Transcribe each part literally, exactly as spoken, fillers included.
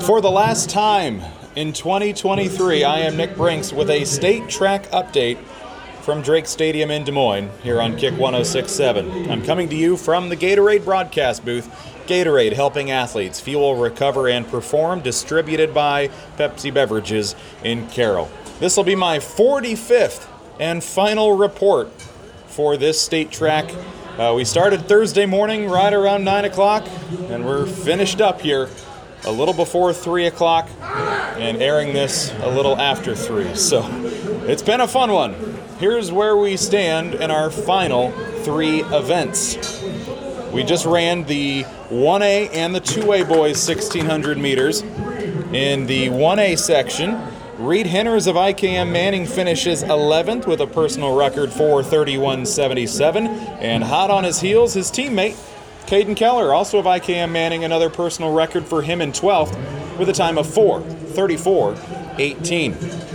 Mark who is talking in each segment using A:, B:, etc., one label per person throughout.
A: For the last time in twenty twenty-three, I am Nick Brinks with a state track update from Drake Stadium in Des Moines here on Kick one oh six point seven. I'm coming to you from the Gatorade broadcast booth. Gatorade, helping athletes fuel, recover, and perform, distributed by Pepsi Beverages in Carroll. This will be my forty-fifth and final report for this state track. Uh, we started Thursday morning right around nine o'clock, and we're finished up here a little before three o'clock and airing this a little after three. So it's been a fun one. Here's where we stand in our final three events. We just ran the one A and the two A boys sixteen hundred meters. In the one A section, Reed Henners of I K M Manning finishes eleventh with a personal record four thirty-one seventy-seven, and hot on his heels, his teammate Caden Keller, also of I K M Manning, another personal record for him in twelfth with a time of four thirty-four eighteen.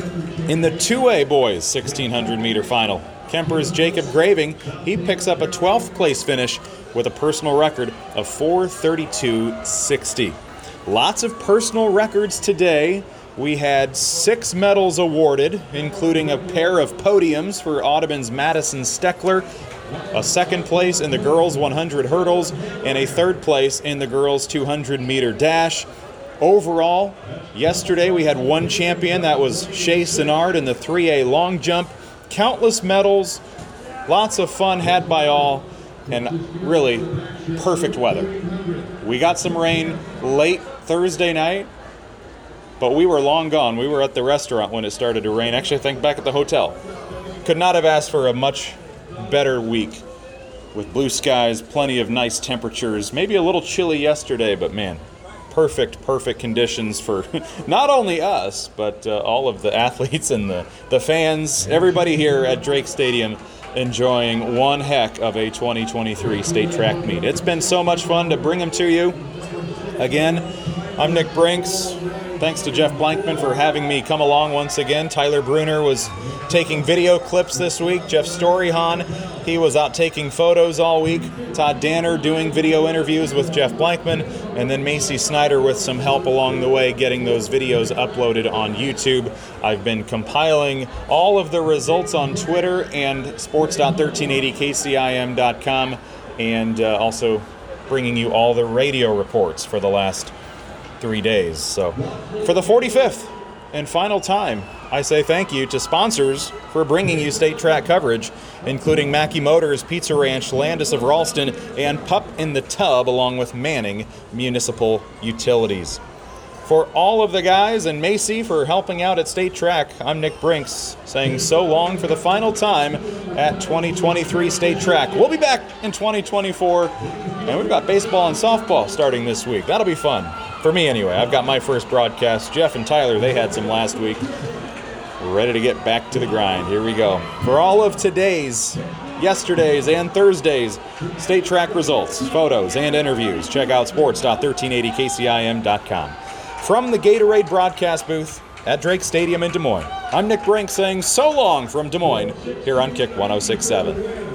A: In the two A boys sixteen hundred meter final, Kemper's Jacob Graving, he picks up a twelfth place finish with a personal record of four thirty-two sixty. Lots of personal records today. We had six medals awarded, including a pair of podiums for Audubon's Madison Steckler, a second place in the girls' one hundred hurdles, and a third place in the girls' two hundred meter dash. Overall, yesterday we had one champion, that was Shay Sinnard in the three A long jump. Countless medals, lots of fun had by all, and really perfect weather. We got some rain late Thursday night, but we were long gone. We were at the restaurant when it started to rain. Actually, I think back at the hotel. Could not have asked for a much better week with blue skies, plenty of nice temperatures, maybe a little chilly yesterday, but man, perfect, perfect conditions for not only us, but uh, all of the athletes and the, the fans, everybody here at Drake Stadium enjoying one heck of a twenty twenty-three state track meet. It's been so much fun to bring them to you. Again, I'm Nick Brinks. Thanks to Jeff Blankman for having me come along once again. Tyler Bruner was taking video clips this week. Jeff Storyhan, he was out taking photos all week. Todd Danner doing video interviews with Jeff Blankman. And then Macy Snyder with some help along the way getting those videos uploaded on YouTube. I've been compiling all of the results on Twitter and sports dot thirteen eighty K C I M dot com, and uh, also bringing you all the radio reports for the last three days. So for the forty-fifth and final time, I say thank you to sponsors for bringing you state track coverage, including Mackey Motors, Pizza Ranch, Landis of Ralston, and Pup in the Tub, along with Manning Municipal Utilities. For all of the guys and Macy for helping out at State Track, I'm Nick Brinks saying so long for the final time at twenty twenty-three State Track. We'll be back in twenty twenty-four, and we've got baseball and softball starting this week. That'll be fun. For me, anyway. I've got my first broadcast. Jeff and Tyler, they had some last week. We're ready to get back to the grind. Here we go. For all of today's, yesterday's, and Thursday's state track results, photos, and interviews, check out sports dot thirteen eighty K C I M dot com. From the Gatorade broadcast booth at Drake Stadium in Des Moines, I'm Nick Brink saying so long from Des Moines here on Kick one oh six point seven.